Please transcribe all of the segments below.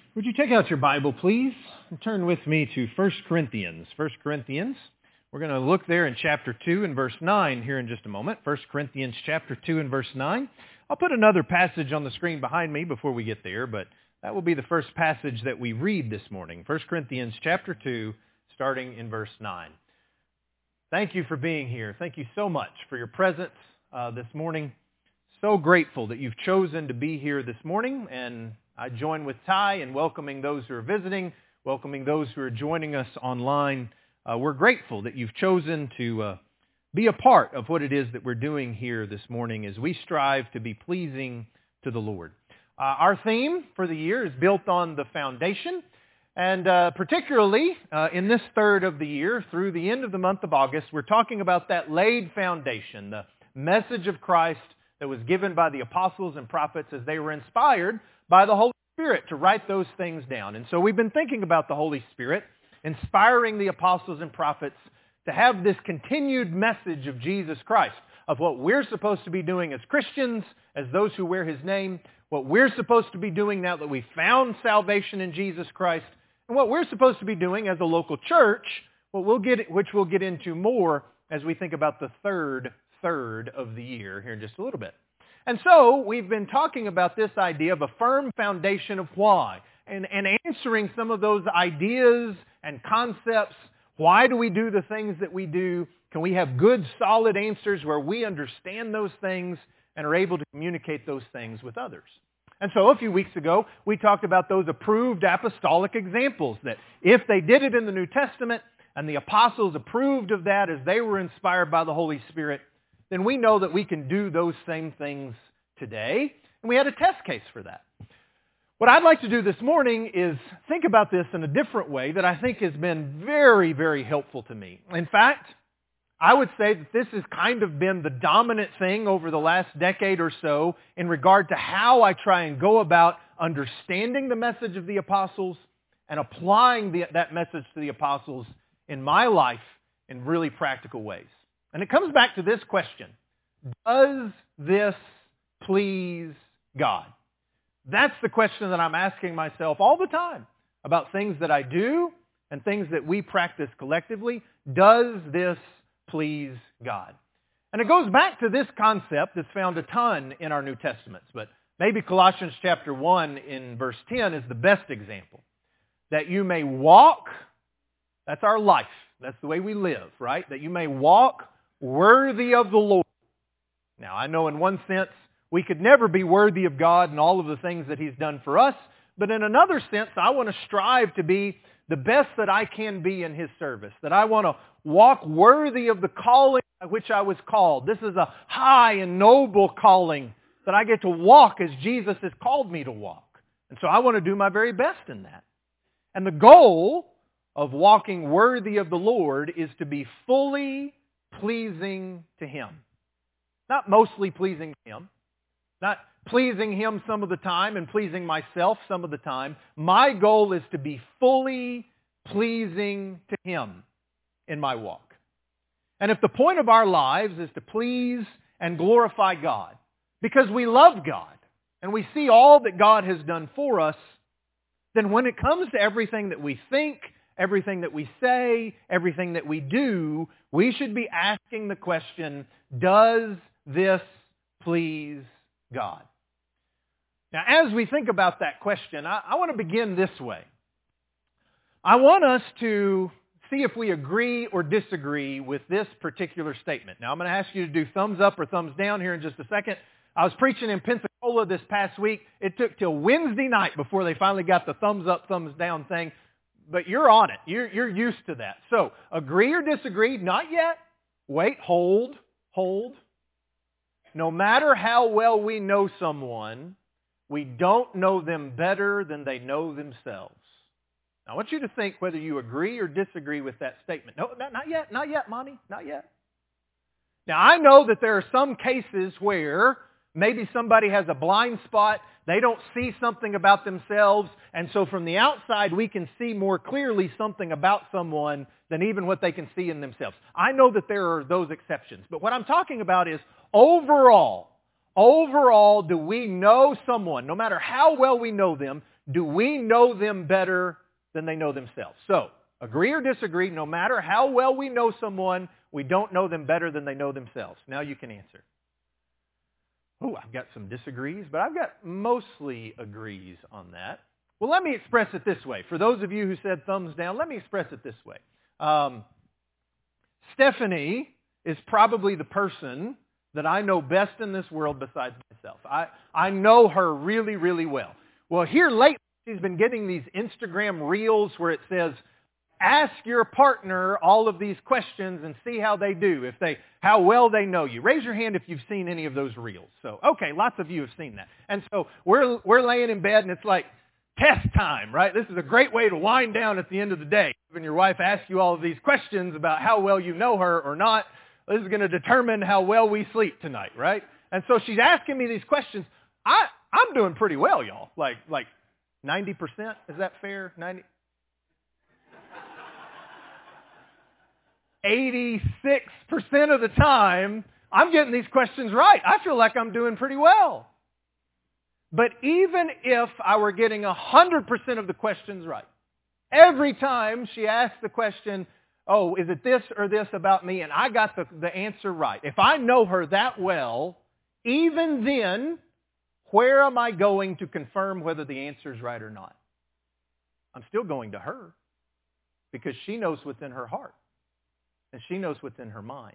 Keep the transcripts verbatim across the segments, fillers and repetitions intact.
Would you take out your Bible, please, and turn with me to First Corinthians. First Corinthians. We're going to look there in chapter two and verse nine here in just a moment. First Corinthians chapter two and verse nine. I'll put another passage on the screen behind me before we get there, but that will be the first passage that we read this morning. First Corinthians chapter two, starting in verse nine. Thank you for being here. Thank you so much for your presence uh, this morning. So grateful that you've chosen to be here this morning, and I join with Ty in welcoming those who are visiting, welcoming those who are joining us online. Uh, we're grateful that you've chosen to uh, be a part of what it is that we're doing here this morning as we strive to be pleasing to the Lord. Uh, our theme for the year is built on the foundation, and uh, particularly uh, in this third of the year, through the end of the month of August, we're talking about that laid foundation, the message of Christ that was given by the apostles and prophets as they were inspired by the Holy Spirit to write those things down. And so we've been thinking about the Holy Spirit inspiring the apostles and prophets to have this continued message of Jesus Christ, of what we're supposed to be doing as Christians, as those who wear His name, what we're supposed to be doing now that we've found salvation in Jesus Christ, and what we're supposed to be doing as a local church, what we'll get, which we'll get into more as we think about the third third of the year here in just a little bit. And so we've been talking about this idea of a firm foundation of why, and, and answering some of those ideas and concepts. Why do we do the things that we do? Can we have good, solid answers where we understand those things and are able to communicate those things with others? And so a few weeks ago, we talked about those approved apostolic examples, that if they did it in the New Testament and the apostles approved of that as they were inspired by the Holy Spirit, then we know that we can do those same things today. And we had a test case for that. What I'd like to do this morning is think about this in a different way that I think has been very, very helpful to me. In fact, I would say that this has kind of been the dominant thing over the last decade or so in regard to how I try and go about understanding the message of the apostles and applying the, that message to the apostles in my life in really practical ways. And it comes back to this question: does this please God? That's the question that I'm asking myself all the time about things that I do and things that we practice collectively. Does this please God? And it goes back to this concept that's found a ton in our New Testaments, but maybe Colossians chapter one in verse ten is the best example. That you may walk, that's our life, that's the way we live, right? That you may walk worthy of the Lord. Now, I know in one sense we could never be worthy of God and all of the things that He's done for us, but in another sense, I want to strive to be the best that I can be in His service, that I want to walk worthy of the calling by which I was called. This is a high and noble calling that I get to walk as Jesus has called me to walk. And so I want to do my very best in that. And the goal of walking worthy of the Lord is to be fully pleasing to Him. Not mostly pleasing to Him. Not pleasing Him some of the time and pleasing myself some of the time. My goal is to be fully pleasing to Him in my walk. And if the point of our lives is to please and glorify God, because we love God and we see all that God has done for us, then when it comes to everything that we think, everything that we say, everything that we do, we should be asking the question, does this please God? Now, as we think about that question, I, I want to begin this way. I want us to see if we agree or disagree with this particular statement. Now, I'm going to ask you to do thumbs up or thumbs down here in just a second. I was preaching in Pensacola this past week. It took till Wednesday night before they finally got the thumbs up, thumbs down thing. But you're on it. You're, you're used to that. So, agree or disagree? Not yet. Wait, hold, hold. No matter how well we know someone, we don't know them better than they know themselves. Now, I want you to think whether you agree or disagree with that statement. No, not, not yet. Not yet, Monty. Not yet. Now, I know that there are some cases where maybe somebody has a blind spot. They don't see something about themselves. And so from the outside, we can see more clearly something about someone than even what they can see in themselves. I know that there are those exceptions. But what I'm talking about is overall, overall, do we know someone, no matter how well we know them, do we know them better than they know themselves? So, agree or disagree, no matter how well we know someone, we don't know them better than they know themselves. Now you can answer. Oh, I've got some disagrees, but I've got mostly agrees on that. Well, let me express it this way. For those of you who said thumbs down, let me express it this way. Um, Stephanie is probably the person that I know best in this world besides myself. I, I know her really, really well. Well, here lately, she's been getting these Instagram reels where it says, ask your partner all of these questions and see how they do, if they, how well they know you. Raise your hand if you've seen any of those reels. So, okay, lots of you have seen that. And so we're, we're laying in bed and it's like test time, right? This is a great way to wind down at the end of the day. When your wife asks you all of these questions about how well you know her or not, this is going to determine how well we sleep tonight, right? And so she's asking me these questions. I, I'm doing pretty well, y'all. Like, like ninety percent, is that fair? ninety eighty-six percent of the time, I'm getting these questions right. I feel like I'm doing pretty well. But even if I were getting one hundred percent of the questions right, every time she asked the question, oh, is it this or this about me? And I got the, the answer right. If I know her that well, even then, where am I going to confirm whether the answer is right or not? I'm still going to her because she knows what's in her heart. And she knows what's in her mind.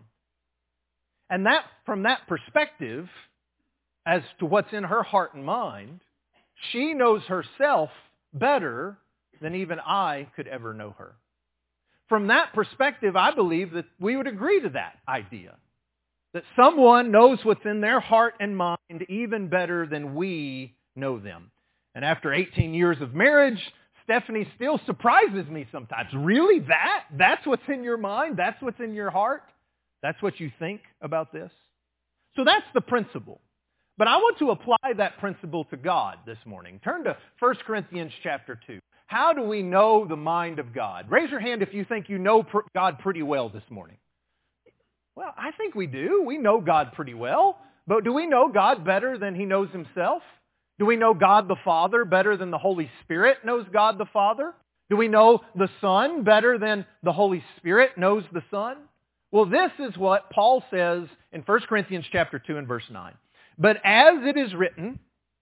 And that, from that perspective, as to what's in her heart and mind, she knows herself better than even I could ever know her. From that perspective, I believe that we would agree to that idea. That someone knows what's in their heart and mind even better than we know them. And after eighteen years of marriage, Stephanie still surprises me sometimes. Really? That? That's what's in your mind? That's what's in your heart? That's what you think about this? So that's the principle. But I want to apply that principle to God this morning. Turn to First Corinthians chapter two. How do we know the mind of God? Raise your hand if you think you know God pretty well this morning. Well, I think we do. We know God pretty well. But do we know God better than He knows Himself? Do we know God the Father better than the Holy Spirit knows God the Father? Do we know the Son better than the Holy Spirit knows the Son? Well, this is what Paul says in First Corinthians chapter two and verse nine. But as it is written,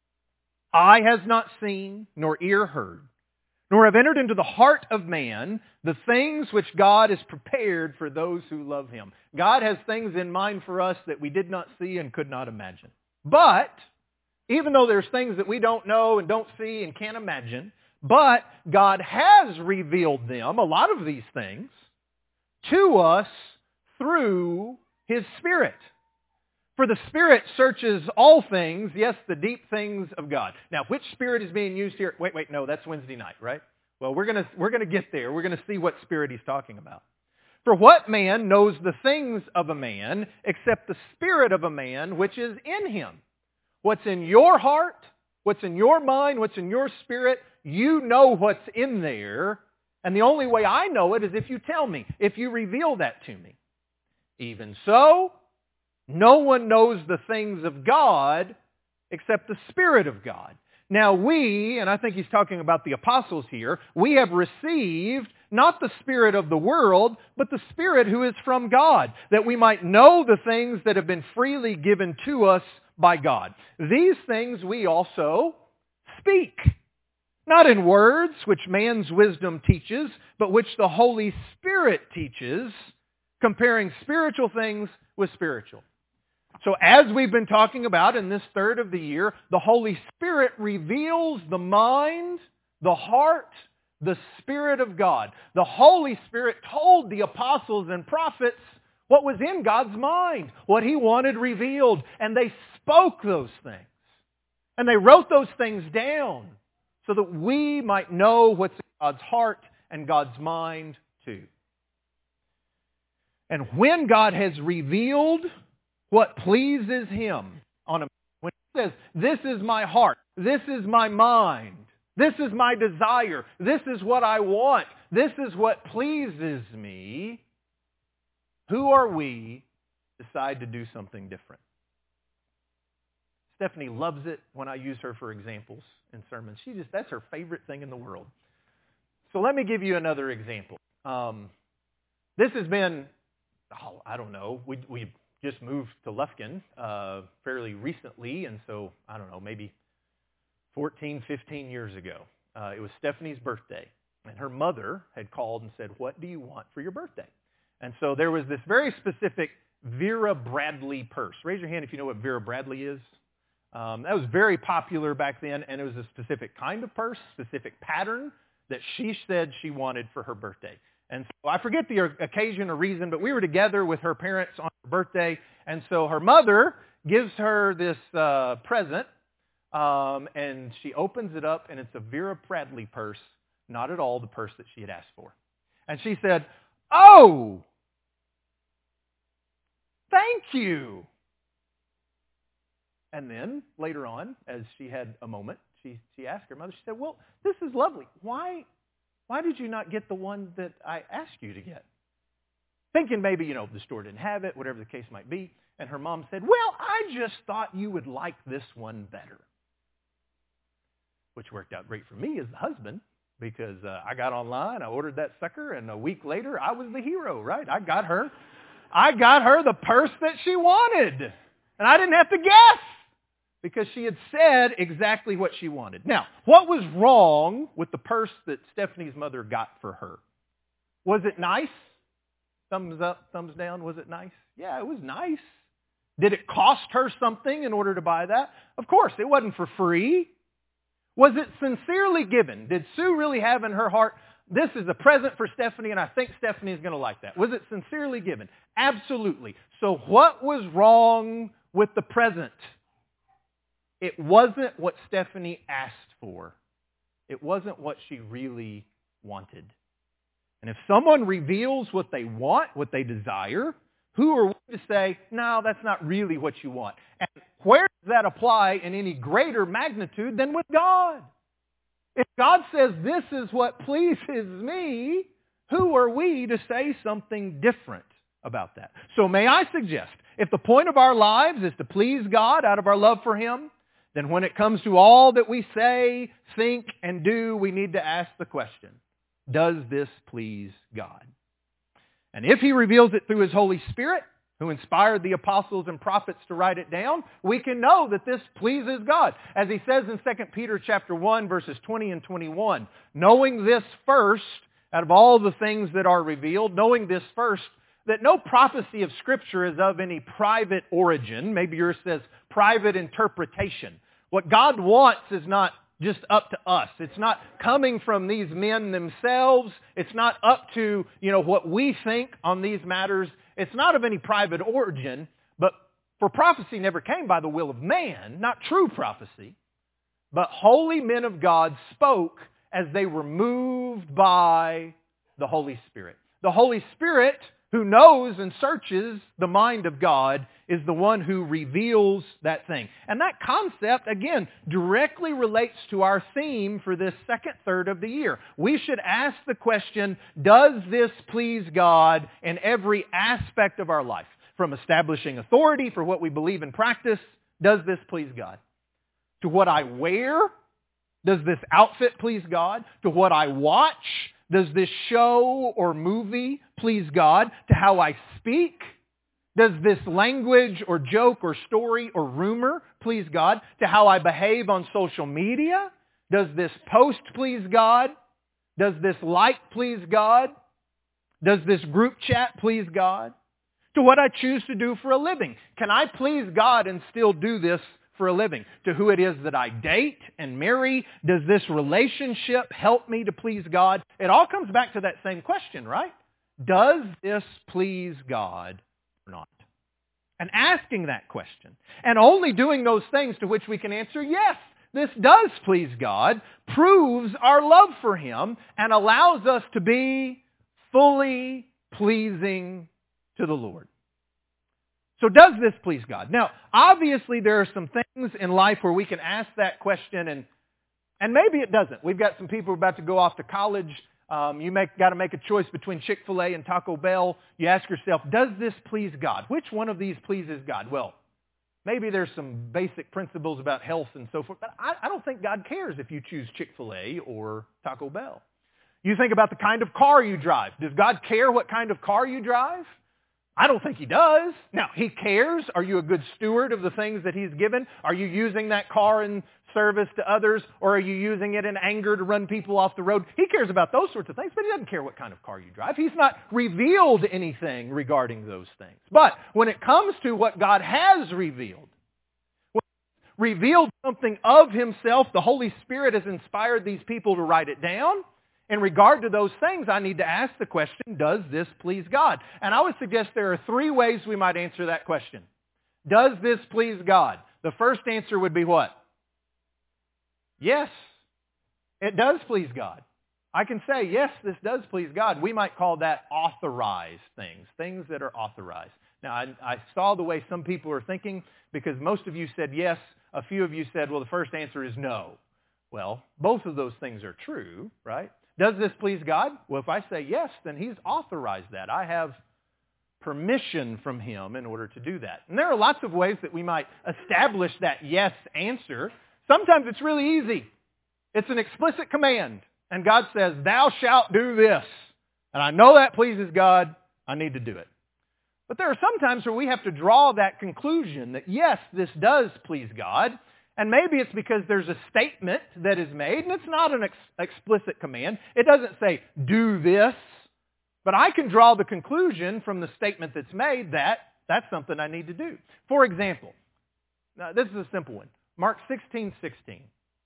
eye has not seen, nor ear heard, nor have entered into the heart of man the things which God has prepared for those who love Him. God has things in mind for us that we did not see and could not imagine. But even though there's things that we don't know and don't see and can't imagine, but God has revealed them, a lot of these things, to us through His Spirit. For the Spirit searches all things, yes, the deep things of God. Now, which Spirit is being used here? Wait, wait, no, that's Wednesday night, right? Well, we're going to we're going to get there. We're going to see what Spirit He's talking about. For what man knows the things of a man except the Spirit of a man which is in him? What's in your heart, what's in your mind, what's in your spirit, you know what's in there. And the only way I know it is if you tell me, if you reveal that to me. Even so, no one knows the things of God except the Spirit of God. Now we, and I think he's talking about the apostles here, we have received not the spirit of the world, but the Spirit who is from God, that we might know the things that have been freely given to us by God. These things we also speak, not in words which man's wisdom teaches, but which the Holy Spirit teaches, comparing spiritual things with spiritual. So as we've been talking about in this third of the year, the Holy Spirit reveals the mind, the heart, the Spirit of God. The Holy Spirit told the apostles and prophets what was in God's mind, what He wanted revealed, and they spoke those things. And they wrote those things down so that we might know what's in God's heart and God's mind too. And when God has revealed what pleases Him on a, when He says, this is my heart, this is my mind, this is my desire, this is what I want, this is what pleases me, who are we to decide to do something different? Stephanie loves it when I use her for examples in sermons. She just, that's her favorite thing in the world. So let me give you another example. Um, this has been, oh, I don't know, we we just moved to Lufkin uh, fairly recently, and so, I don't know, maybe fourteen, fifteen years ago. Uh, it was Stephanie's birthday, and her mother had called and said, what do you want for your birthday? And so there was this very specific Vera Bradley purse. Raise your hand if you know what Vera Bradley is. Um, that was very popular back then, and it was a specific kind of purse, specific pattern that she said she wanted for her birthday. And so I forget the occasion or reason, but we were together with her parents on her birthday, and so her mother gives her this uh, present, um, and she opens it up, and it's a Vera Bradley purse, not at all the purse that she had asked for. And she said, "Oh, thank you." And then, later on, as she had a moment, she, she asked her mother, she said, well, this is lovely. Why, why did you not get the one that I asked you to get? Thinking maybe, you know, the store didn't have it, whatever the case might be. And her mom said, well, I just thought you would like this one better. Which worked out great for me as the husband, because uh, I got online, I ordered that sucker, and a week later, I was the hero, right? I got her, I got her the purse that she wanted. And I didn't have to guess, because she had said exactly what she wanted. Now, what was wrong with the purse that Stephanie's mother got for her? Was it nice? Thumbs up, thumbs down, was it nice? Yeah, it was nice. Did it cost her something in order to buy that? Of course, it wasn't for free. Was it sincerely given? Did Sue really have in her heart, this is a present for Stephanie, and I think Stephanie is going to like that? Was it sincerely given? Absolutely. So what was wrong with the present? It wasn't what Stephanie asked for. It wasn't what she really wanted. And if someone reveals what they want, what they desire, who are we to say, no, that's not really what you want? And where does that apply in any greater magnitude than with God? If God says this is what pleases me, who are we to say something different about that? So may I suggest, if the point of our lives is to please God out of our love for Him, then when it comes to all that we say, think, and do, we need to ask the question, does this please God? And if He reveals it through His Holy Spirit, who inspired the apostles and prophets to write it down, we can know that this pleases God. As he says in Second Peter chapter one, verses twenty and twenty-one, knowing this first, out of all the things that are revealed, knowing this first, that no prophecy of Scripture is of any private origin. Maybe yours says private interpretation. What God wants is not just up to us. It's not coming from these men themselves. It's not up to, you know, what we think on these matters. It's not of any private origin, but for prophecy never came by the will of man, not true prophecy, but holy men of God spoke as they were moved by the Holy Spirit. The Holy Spirit, who knows and searches the mind of God, is the one who reveals that thing. And that concept, again, directly relates to our theme for this second third of the year. We should ask the question, does this please God in every aspect of our life? From establishing authority for what we believe and practice, does this please God? To what I wear, does this outfit please God? To what I watch, does this show or movie please God? To how I speak? Does this language or joke or story or rumor please God? To how I behave on social media? Does this post please God? Does this like please God? Does this group chat please God? To what I choose to do for a living. Can I please God and still do this for a living? To who it is that I date and marry? Does this relationship help me to please God? It all comes back to that same question, right? Does this please God or not? And asking that question, and only doing those things to which we can answer, yes, this does please God, proves our love for Him and allows us to be fully pleasing to the Lord. So does this please God? Now, obviously there are some things in life where we can ask that question and and maybe it doesn't. We've got some people who are about to go off to college. Um, you make, got to make a choice between Chick-fil-A and Taco Bell. You ask yourself, does this please God? Which one of these pleases God? Well, Maybe there's some basic principles about health and so forth, but I, I don't think God cares if you choose Chick-fil-A or Taco Bell. You think about the kind of car you drive. Does God care what kind of car you drive? I don't think He does. Now, He cares. Are you a good steward of the things that He's given? Are you using that car in service to others, or are you using it in anger to run people off the road? He cares about those sorts of things, but He doesn't care what kind of car you drive. He's not revealed anything regarding those things. But when it comes to what God has revealed, revealed something of Himself, the Holy Spirit has inspired these people to write it down. In regard to those things, I need to ask the question, does this please God? And I would suggest there are three ways we might answer that question. Does this please God? The first answer would be what? Yes, it does please God. I can say, yes, this does please God. We might call that authorized things, things that are authorized. Now, I, I saw the way some people are thinking, because most of you said yes. A few of you said, well, the first answer is no. Well, both of those things are true, right? Does this please God? Well, if I say yes, then He's authorized that. I have permission from Him in order to do that. And there are lots of ways that we might establish that yes answer. Sometimes it's really easy. It's an explicit command. And God says, thou shalt do this. And I know that pleases God. I need to do it. But there are some times where we have to draw that conclusion that yes, this does please God. And maybe it's because there's a statement that is made, and it's not an ex- explicit command. It doesn't say, do this. But I can draw the conclusion from the statement that's made that that's something I need to do. For example, now this is a simple one. Mark sixteen sixteen.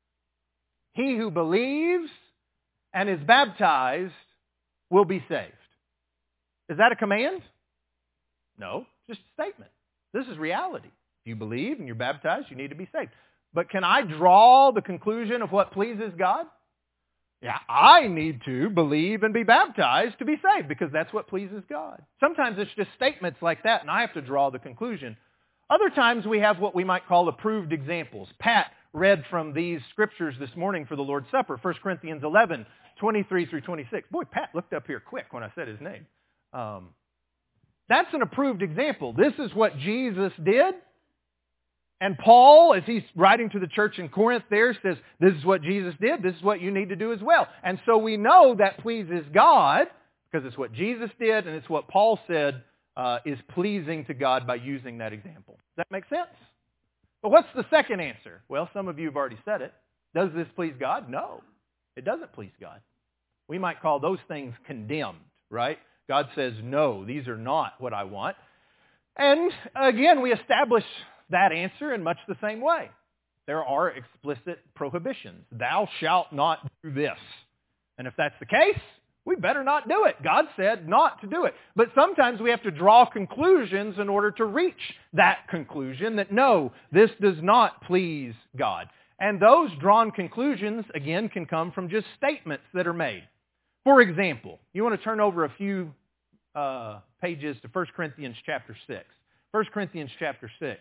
He who believes and is baptized will be saved. Is that a command? No, just a statement. This is reality. If you believe and you're baptized, you need to be saved. But can I draw the conclusion of what pleases God? Yeah, I need to believe and be baptized to be saved because that's what pleases God. Sometimes it's just statements like that, and I have to draw the conclusion. Other times we have what we might call approved examples. Pat read from these scriptures this morning for the Lord's Supper, First Corinthians eleven, twenty-three through twenty-six. Boy, Pat looked up here quick when I said his name. Um, that's an approved example. This is what Jesus did. And Paul, as he's writing to the church in Corinth there, says, this is what Jesus did. This is what you need to do as well. And so we know that pleases God because it's what Jesus did and it's what Paul said uh, is pleasing to God by using that example. Does that make sense? But what's the second answer? Well, some of you have already said it. Does this please God? No, it doesn't please God. We might call those things condemned, right? God says, no, these are not what I want. And again, we establish that answer in much the same way. There are explicit prohibitions. Thou shalt not do this. And if that's the case, we better not do it. God said not to do it. But sometimes we have to draw conclusions in order to reach that conclusion that no, this does not please God. And those drawn conclusions, again, can come from just statements that are made. For example, you want to turn over a few uh, pages to First Corinthians chapter six. First Corinthians chapter six.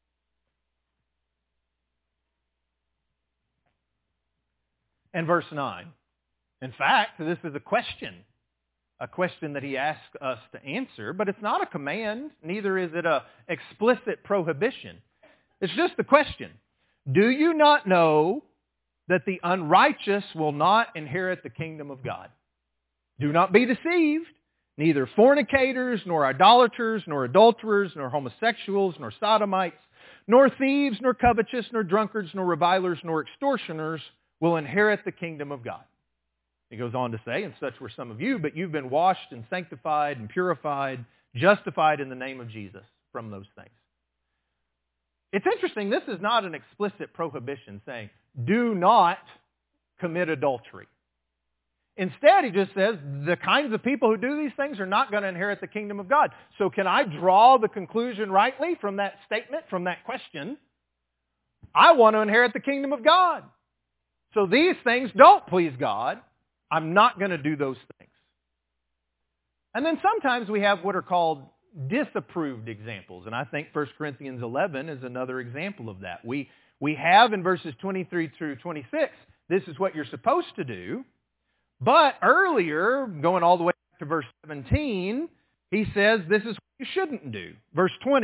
And verse nine. In fact, this is a question, a question that he asks us to answer, but it's not a command, neither is it an explicit prohibition. It's just a question. Do you not know that the unrighteous will not inherit the kingdom of God? Do not be deceived. Neither fornicators, nor idolaters, nor adulterers, nor homosexuals, nor sodomites, nor thieves, nor covetous, nor drunkards, nor revilers, nor extortioners will inherit the kingdom of God. He goes on to say, and such were some of you, but you've been washed and sanctified and purified, justified in the name of Jesus from those things. It's interesting, this is not an explicit prohibition saying, do not commit adultery. Instead, he just says, the kinds of people who do these things are not going to inherit the kingdom of God. So can I draw the conclusion rightly from that statement, from that question? I want to inherit the kingdom of God. So these things don't please God. I'm not going to do those things. And then sometimes we have what are called disapproved examples. And I think First Corinthians eleven is another example of that. We, we have in verses twenty-three through twenty-six, this is what you're supposed to do. But earlier, going all the way to verse seventeen, he says this is what you shouldn't do. Verse twenty,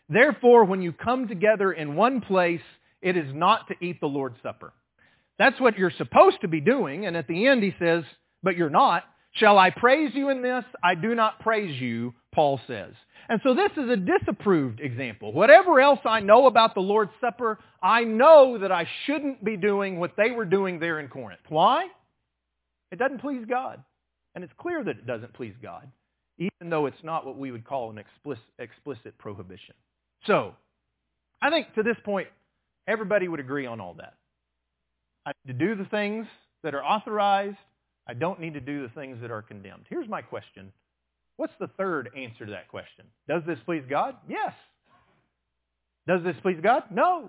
Therefore, when you come together in one place, it is not to eat the Lord's Supper. That's what you're supposed to be doing. And at the end he says, but you're not. Shall I praise you in this? I do not praise you, Paul says. And so this is a disapproved example. Whatever else I know about the Lord's Supper, I know that I shouldn't be doing what they were doing there in Corinth. Why? It doesn't please God. And it's clear that it doesn't please God, even though it's not what we would call an explicit, explicit prohibition. So, I think to this point, everybody would agree on all that. I need to do the things that are authorized. I don't need to do the things that are condemned. Here's my question. What's the third answer to that question? Does this please God? Yes. Does this please God? No.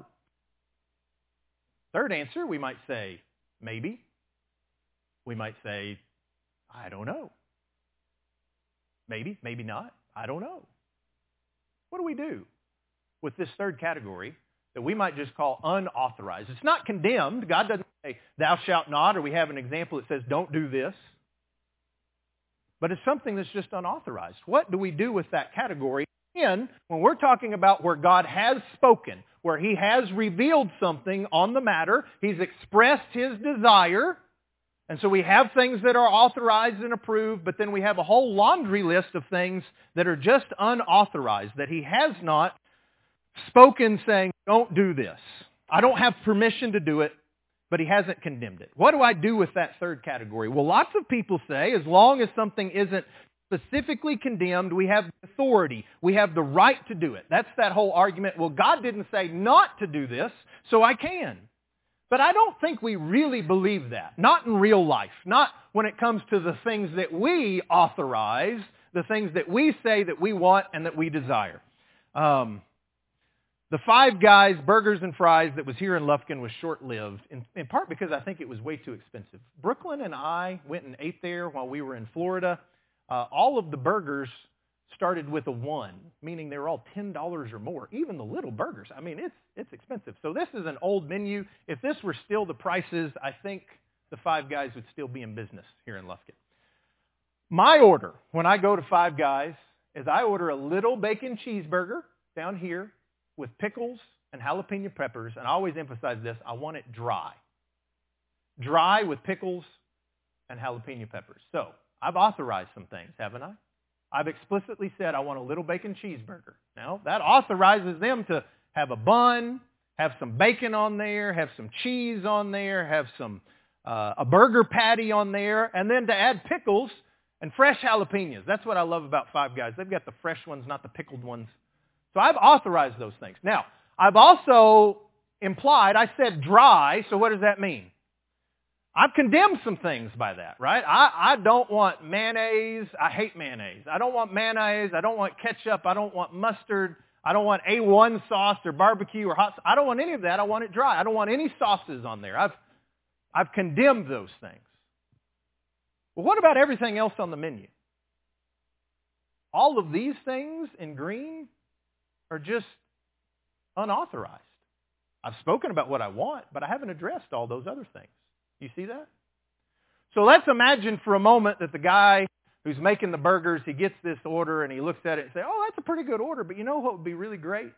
Third answer, we might say, maybe. We might say, I don't know. Maybe, maybe not. I don't know. What do we do with this third category that we might just call unauthorized? It's not condemned. God doesn't say, thou shalt not, or we have an example that says, don't do this. But it's something that's just unauthorized. What do we do with that category? And when we're talking about where God has spoken, where he has revealed something on the matter, he's expressed his desire, and so we have things that are authorized and approved, but then we have a whole laundry list of things that are just unauthorized, that he has not spoken saying, don't do this. I don't have permission to do it, but he hasn't condemned it. What do I do with that third category? Well, lots of people say as long as something isn't specifically condemned, we have the authority. We have the right to do it. That's that whole argument. Well, God didn't say not to do this, so I can. But I don't think we really believe that. Not in real life. Not when it comes to the things that we authorize, the things that we say that we want and that we desire. Um, the Five Guys Burgers and Fries that was here in Lufkin was short-lived, in, in part because I think it was way too expensive. Brooklyn and I went and ate there while we were in Florida. Uh, all of the burgers started with a one, meaning they were all ten dollars or more. Even the little burgers. I mean, it's it's expensive. So this is an old menu. If this were still the prices, I think the Five Guys would still be in business here in Lufkin. My order when I go to Five Guys is I order a little bacon cheeseburger down here with pickles and jalapeno peppers. And I always emphasize this, I want it dry. Dry with pickles and jalapeno peppers. So I've authorized some things, haven't I? I've explicitly said I want a little bacon cheeseburger. Now, that authorizes them to have a bun, have some bacon on there, have some cheese on there, have some uh, a burger patty on there, and then to add pickles and fresh jalapenos. That's what I love about Five Guys. They've got the fresh ones, not the pickled ones. So I've authorized those things. Now, I've also implied, I said dry, so what does that mean? I've condemned some things by that, right? I, I don't want mayonnaise. I hate mayonnaise. I don't want mayonnaise. I don't want ketchup. I don't want mustard. I don't want A one sauce or barbecue or hot sauce. I don't want any of that. I want it dry. I don't want any sauces on there. I've, I've condemned those things. Well, what about everything else on the menu? All of these things in green are just unauthorized. I've spoken about what I want, but I haven't addressed all those other things. You see that? So let's imagine for a moment that the guy who's making the burgers, he gets this order and he looks at it and says, oh, that's a pretty good order, but you know what would be really great?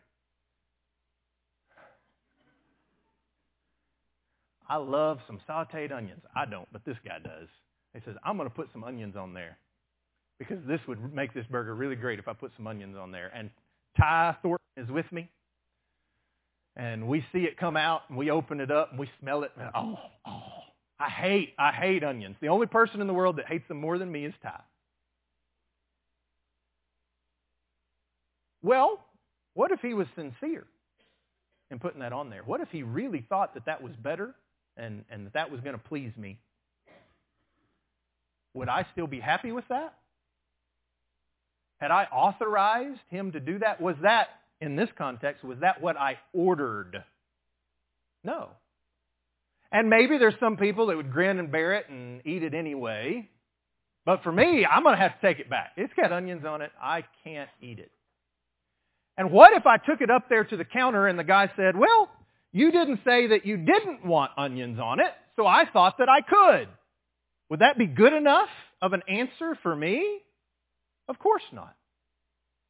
I love some sauteed onions. I don't, but this guy does. He says, I'm going to put some onions on there because this would make this burger really great if I put some onions on there. And Ty Thornton is with me. And we see it come out and we open it up and we smell it. And, oh, oh. I hate, I hate onions. The only person in the world that hates them more than me is Ty. Well, what if he was sincere in putting that on there? What if he really thought that that was better and, and that that was going to please me? Would I still be happy with that? Had I authorized him to do that? Was that, in this context, was that what I ordered? No. And maybe there's some people that would grin and bear it and eat it anyway. But for me, I'm going to have to take it back. It's got onions on it. I can't eat it. And what if I took it up there to the counter and the guy said, well, you didn't say that you didn't want onions on it, so I thought that I could. Would that be good enough of an answer for me? Of course not.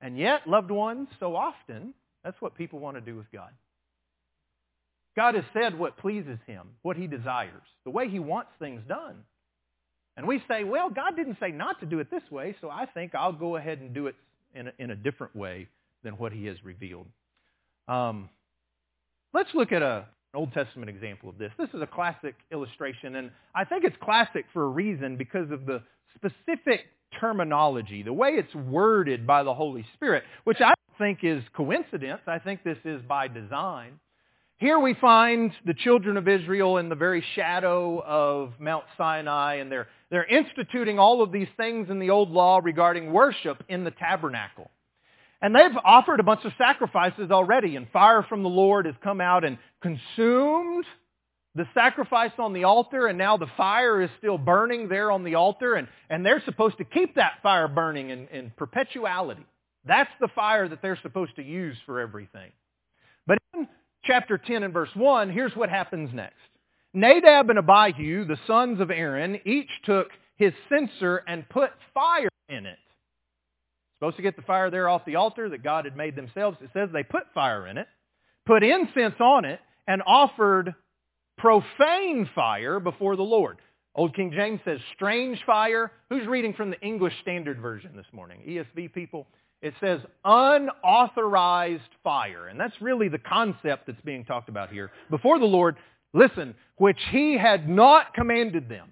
And yet, loved ones, so often, that's what people want to do with God. God has said what pleases Him, what He desires, the way He wants things done. And we say, well, God didn't say not to do it this way, so I think I'll go ahead and do it in a, in a different way than what He has revealed. Um, let's look at a, an Old Testament example of this. This is a classic illustration, and I think it's classic for a reason because of the specific terminology, the way it's worded by the Holy Spirit, which I don't think is coincidence. I think this is by design. Here we find the children of Israel in the very shadow of Mount Sinai, and they're, they're instituting all of these things in the old law regarding worship in the tabernacle. And they've offered a bunch of sacrifices already, and fire from the Lord has come out and consumed the sacrifice on the altar, and now the fire is still burning there on the altar, and, and they're supposed to keep that fire burning in, in perpetuality. That's the fire that they're supposed to use for everything. But in chapter ten and verse one, here's what happens next. Nadab and Abihu, the sons of Aaron, each took his censer and put fire in it. Supposed to get the fire there off the altar that God had made themselves. It says they put fire in it, put incense on it, and offered profane fire before the Lord. Old King James says strange fire. Who's reading from the English Standard Version this morning? E S V people? It says unauthorized fire. And that's really the concept that's being talked about here. Before the Lord, listen, which He had not commanded them.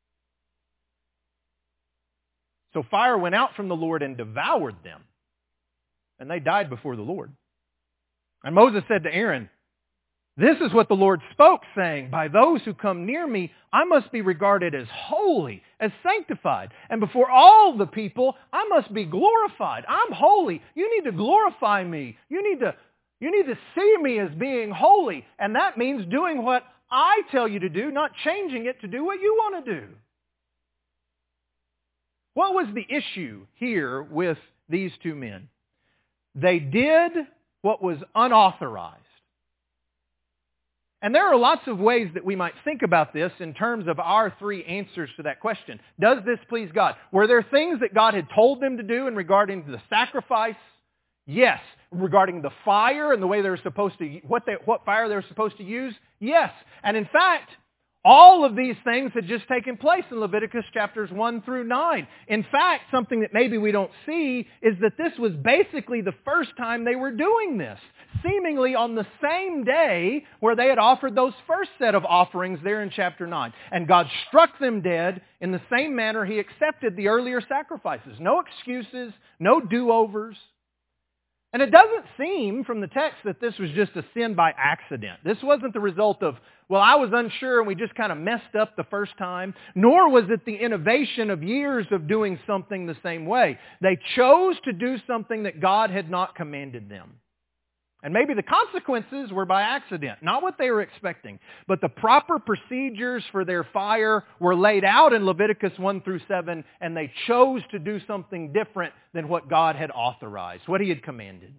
So fire went out from the Lord and devoured them. And they died before the Lord. And Moses said to Aaron, "This is what the Lord spoke, saying, by those who come near me, I must be regarded as holy, as sanctified. And before all the people, I must be glorified. I'm holy. You need to glorify me. You need to, you need to see me as being holy. And that means doing what I tell you to do, not changing it to do what you want to do." What was the issue here with these two men? They did what was unauthorized. And there are lots of ways that we might think about this in terms of our three answers to that question. Does this please God? Were there things that God had told them to do in regarding the sacrifice? Yes. Regarding the fire and the way they were supposed to, what, they, what fire they were supposed to use? Yes. And in fact, all of these things had just taken place in Leviticus chapters one through nine. In fact, something that maybe we don't see is that this was basically the first time they were doing this, seemingly on the same day where they had offered those first set of offerings there in chapter nine. And God struck them dead in the same manner He accepted the earlier sacrifices. No excuses, no do-overs. And it doesn't seem from the text that this was just a sin by accident. This wasn't the result of, well, I was unsure and we just kind of messed up the first time. Nor was it the innovation of years of doing something the same way. They chose to do something that God had not commanded them. And maybe the consequences were by accident, not what they were expecting. But the proper procedures for their fire were laid out in Leviticus one through seven, and they chose to do something different than what God had authorized, what He had commanded.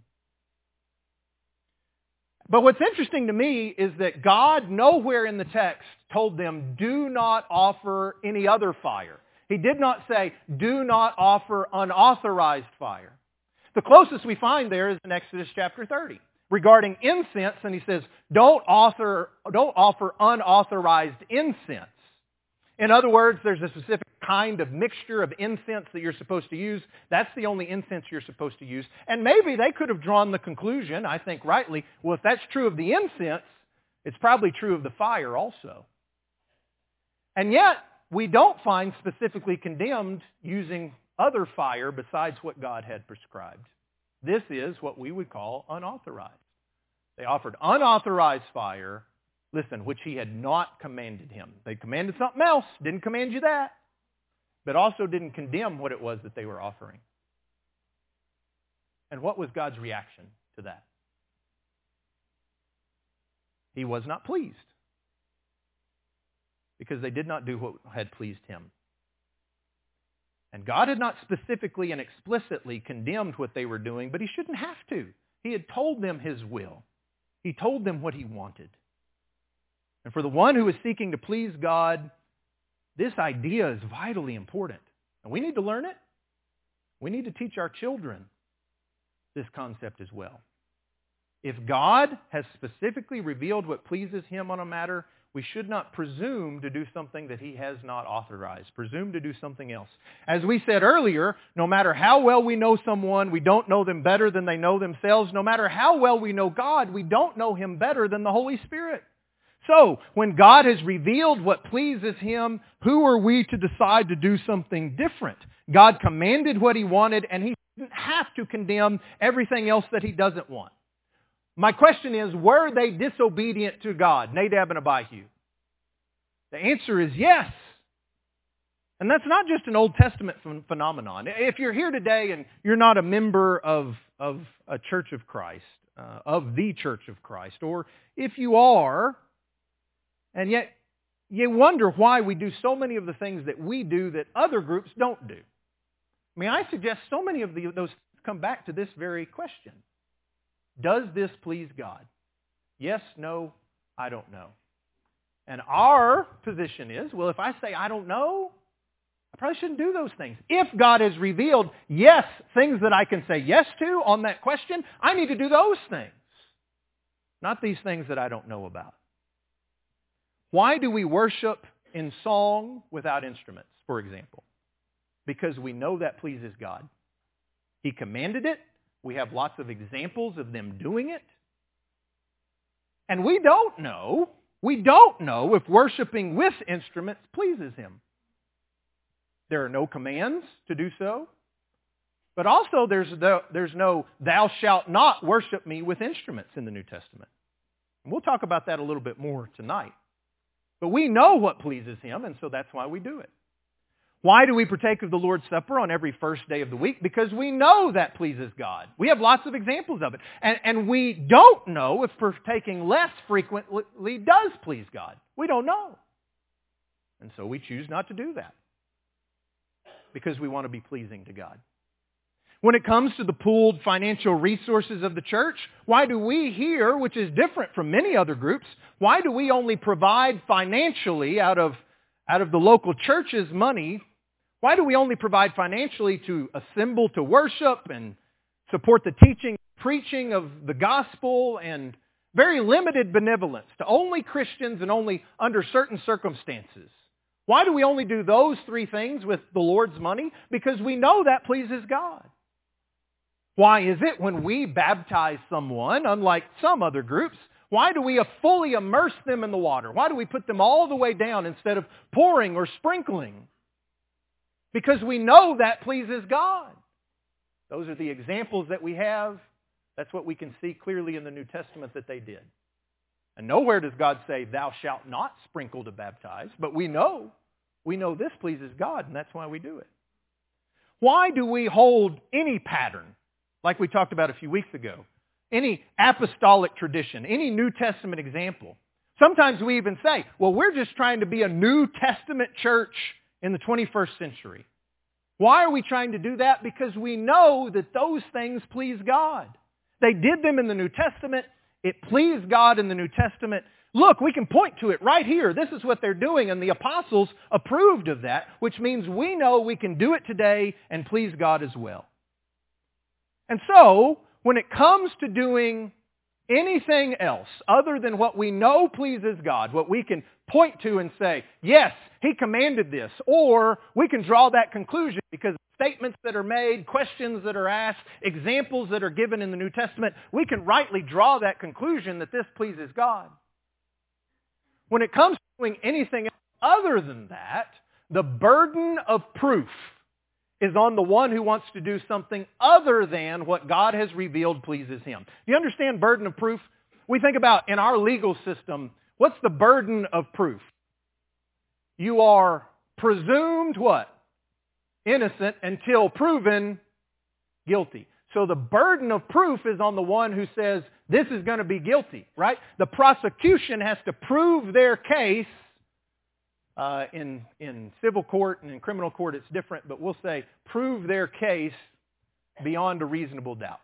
But what's interesting to me is that God nowhere in the text told them, do not offer any other fire. He did not say, do not offer unauthorized fire. The closest we find there is in Exodus chapter thirty. Regarding incense, and He says, don't offer, don't offer unauthorized incense. In other words, there's a specific kind of mixture of incense that you're supposed to use. That's the only incense you're supposed to use. And maybe they could have drawn the conclusion, I think rightly, well, if that's true of the incense, it's probably true of the fire also. And yet, we don't find specifically condemned using other fire besides what God had prescribed. This is what we would call unauthorized. They offered unauthorized fire, listen, which He had not commanded him. They commanded something else, didn't command you that, but also didn't condemn what it was that they were offering. And what was God's reaction to that? He was not pleased because they did not do what had pleased Him. And God had not specifically and explicitly condemned what they were doing, but He shouldn't have to. He had told them His will. He told them what He wanted. And for the one who is seeking to please God, this idea is vitally important. And we need to learn it. We need to teach our children this concept as well. If God has specifically revealed what pleases Him on a matter, we should not presume to do something that He has not authorized. Presume to do something else. As we said earlier, no matter how well we know someone, we don't know them better than they know themselves. No matter how well we know God, we don't know Him better than the Holy Spirit. So, when God has revealed what pleases Him, who are we to decide to do something different? God commanded what He wanted, and He didn't have to condemn everything else that He doesn't want. My question is, were they disobedient to God, Nadab and Abihu? The answer is yes. And that's not just an Old Testament ph- phenomenon. If you're here today and you're not a member of, of a Church of Christ, uh, of the Church of Christ, or if you are, and yet you wonder why we do so many of the things that we do that other groups don't do. I mean, I suggest so many of the, those come back to this very question. Does this please God? Yes, no, I don't know. And our position is, well, if I say I don't know, I probably shouldn't do those things. If God has revealed, yes, things that I can say yes to on that question, I need to do those things. Not these things that I don't know about. Why do we worship in song without instruments, for example? Because we know that pleases God. He commanded it. We have lots of examples of them doing it. And we don't know, we don't know if worshiping with instruments pleases Him. There are no commands to do so. But also there's no, there's no thou shalt not worship me with instruments in the New Testament. And we'll talk about that a little bit more tonight. But we know what pleases Him, and so that's why we do it. Why do we partake of the Lord's Supper on every first day of the week? Because we know that pleases God. We have lots of examples of it. And, and we don't know if partaking less frequently does please God. We don't know. And so we choose not to do that. Because we want to be pleasing to God. When it comes to the pooled financial resources of the church, why do we here, which is different from many other groups, why do we only provide financially out of, out of the local church's money? Why do we only provide financially to assemble to worship and support the teaching, preaching of the gospel, and very limited benevolence to only Christians and only under certain circumstances? Why do we only do those three things with the Lord's money? Because we know that pleases God. Why is it when we baptize someone, unlike some other groups, why do we fully immerse them in the water? Why do we put them all the way down instead of pouring or sprinkling? Because we know that pleases God. Those are the examples that we have. That's what we can see clearly in the New Testament that they did. And nowhere does God say, thou shalt not sprinkle to baptize. But we know, we know this pleases God, and that's why we do it. Why do we hold any pattern, like we talked about a few weeks ago, any apostolic tradition, any New Testament example? Sometimes we even say, well, we're just trying to be a New Testament church in the twenty-first century. Why are we trying to do that? Because we know that those things please God. They did them in the New Testament. It pleased God in the New Testament. Look, we can point to it right here. This is what they're doing, and the apostles approved of that, which means we know we can do it today and please God as well. And so, when it comes to doing anything else other than what we know pleases God, what we can point to and say, yes, He commanded this, or we can draw that conclusion because statements that are made, questions that are asked, examples that are given in the New Testament, we can rightly draw that conclusion that this pleases God. When it comes to doing anything other than that, the burden of proof is on the one who wants to do something other than what God has revealed pleases Him. Do you understand burden of proof? We think about in our legal system, what's the burden of proof? You are presumed what? Innocent until proven guilty. So the burden of proof is on the one who says, this is going to be guilty, right? The prosecution has to prove their case. Uh, in, in civil court and in criminal court it's different, but we'll say prove their case beyond a reasonable doubt.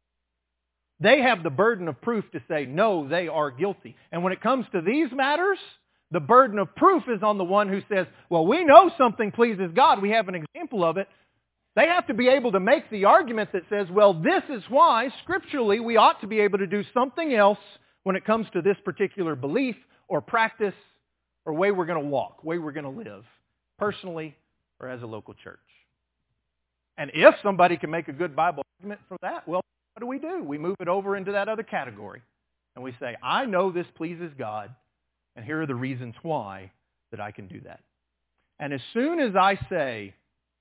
They have the burden of proof to say, no, they are guilty. And when it comes to these matters, the burden of proof is on the one who says, well, we know something pleases God. We have an example of it. They have to be able to make the argument that says, well, this is why, scripturally, we ought to be able to do something else when it comes to this particular belief or practice or way we're going to walk, way we're going to live, personally or as a local church. And if somebody can make a good Bible argument for that, well, what do we do? We move it over into that other category. And we say, I know this pleases God, and here are the reasons why that I can do that. And as soon as I say,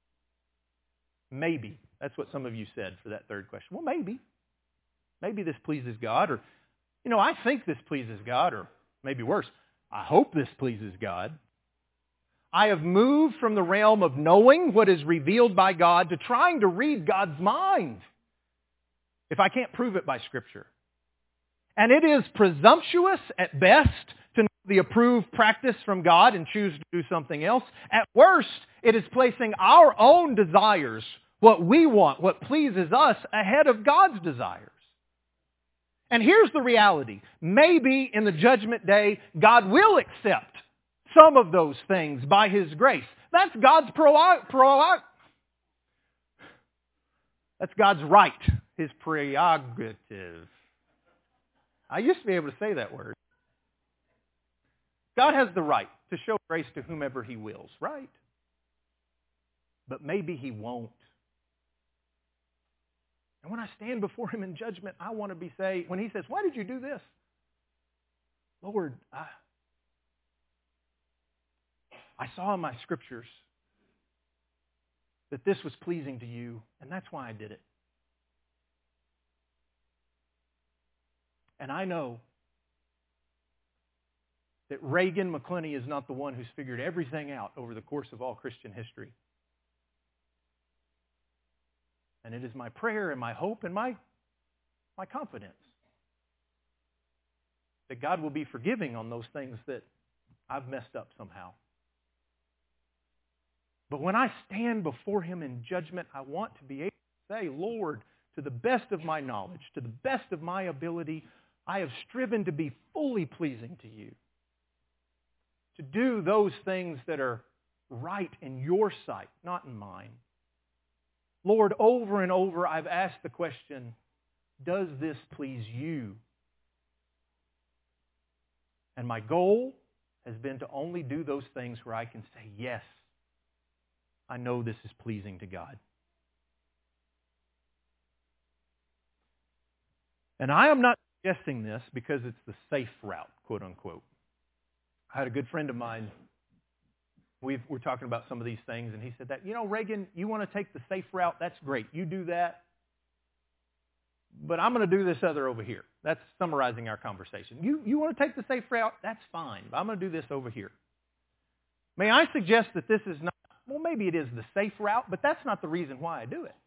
maybe, that's what some of you said for that third question. Well, maybe. Maybe this pleases God, or, you know, I think this pleases God, or maybe worse, I hope this pleases God. I have moved from the realm of knowing what is revealed by God to trying to read God's mind, if I can't prove it by Scripture. And it is presumptuous at best to know the approved practice from God and choose to do something else. At worst, it is placing our own desires, what we want, what pleases us, ahead of God's desires. And here's the reality. Maybe in the judgment day, God will accept some of those things by His grace. That's God's pro, pro, That's God's right, His prerogative. I used to be able to say that word. God has the right to show grace to whomever He wills, right? But maybe He won't. And when I stand before Him in judgment, I want to be say, when He says, why did you do this? Lord, I, I saw in my scriptures that this was pleasing to you, and that's why I did it. And I know that Reagan McClenney is not the one who's figured everything out over the course of all Christian history. And it is my prayer and my hope and my, my confidence that God will be forgiving on those things that I've messed up somehow. But when I stand before Him in judgment, I want to be able to say, Lord, to the best of my knowledge, to the best of my ability, I have striven to be fully pleasing to you. To do those things that are right in your sight, not in mine. Lord, over and over I've asked the question, does this please you? And my goal has been to only do those things where I can say, yes, I know this is pleasing to God. And I am not suggesting this because it's the safe route, quote unquote. I had a good friend of mine, we've, we're talking about some of these things, and he said that, you know, Reagan, you want to take the safe route, that's great. You do that. But I'm going to do this other over here. That's summarizing our conversation. You, you want to take the safe route? That's fine. But I'm going to do this over here. May I suggest that this is not, well, maybe it is the safe route, but that's not the reason why I do it.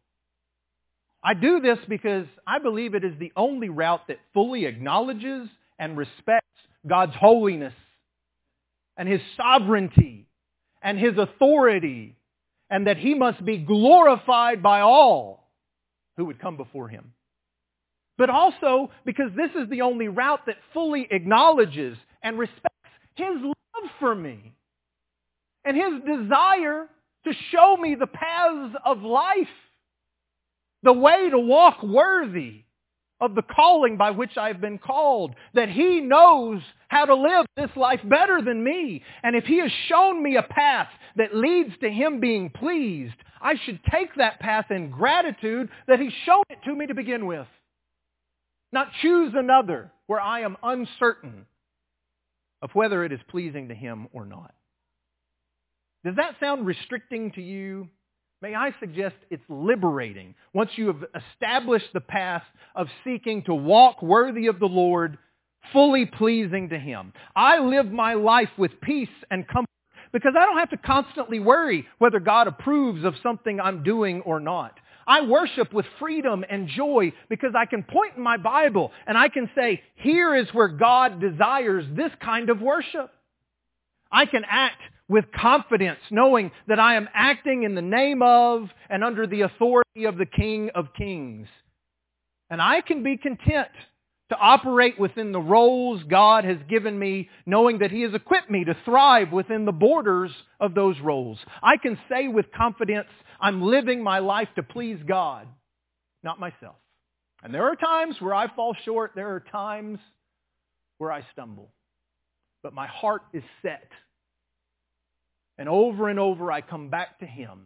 I do this because I believe it is the only route that fully acknowledges and respects God's holiness and His sovereignty and His authority, and that He must be glorified by all who would come before Him. But also because this is the only route that fully acknowledges and respects His love for me and His desire to show me the paths of life, the way to walk worthy of the calling by which I've been called, that He knows how to live this life better than me. And if He has shown me a path that leads to Him being pleased, I should take that path in gratitude that He's shown it to me to begin with. Not choose another where I am uncertain of whether it is pleasing to Him or not. Does that sound restricting to you? May I suggest it's liberating once you have established the path of seeking to walk worthy of the Lord, fully pleasing to Him. I live my life with peace and comfort because I don't have to constantly worry whether God approves of something I'm doing or not. I worship with freedom and joy because I can point in my Bible and I can say, here is where God desires this kind of worship. I can act with confidence, knowing that I am acting in the name of and under the authority of the King of Kings. And I can be content to operate within the roles God has given me, knowing that He has equipped me to thrive within the borders of those roles. I can say with confidence, I'm living my life to please God, not myself. And there are times where I fall short. There are times where I stumble. But my heart is set. And over and over I come back to Him.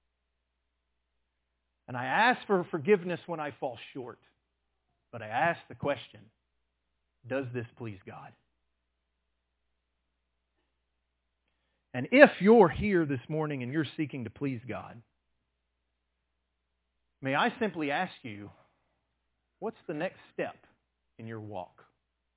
And I ask for forgiveness when I fall short. But I ask the question, does this please God? And if you're here this morning and you're seeking to please God, may I simply ask you, what's the next step in your walk?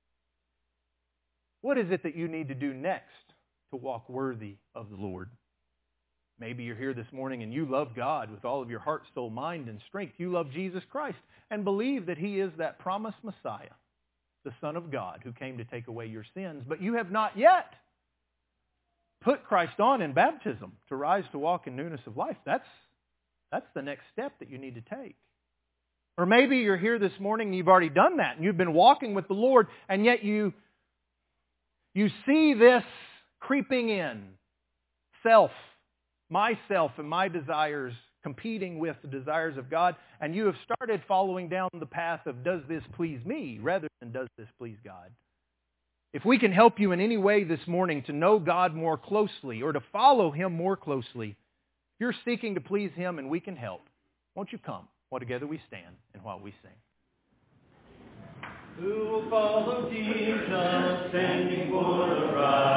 What is it that you need to do next to walk worthy of the Lord? Maybe you're here this morning and you love God with all of your heart, soul, mind, and strength. You love Jesus Christ and believe that He is that promised Messiah, the Son of God, who came to take away your sins. But you have not yet put Christ on in baptism to rise to walk in newness of life. That's, that's the next step that you need to take. Or maybe you're here this morning and you've already done that and you've been walking with the Lord, and yet you, you see this creeping in, self, myself and my desires competing with the desires of God, and you have started following down the path of does this please me rather than does this please God. If we can help you in any way this morning to know God more closely or to follow Him more closely, if you're seeking to please Him and we can help, won't you come while together we stand and while we sing. Who will follow Jesus, standing for the right?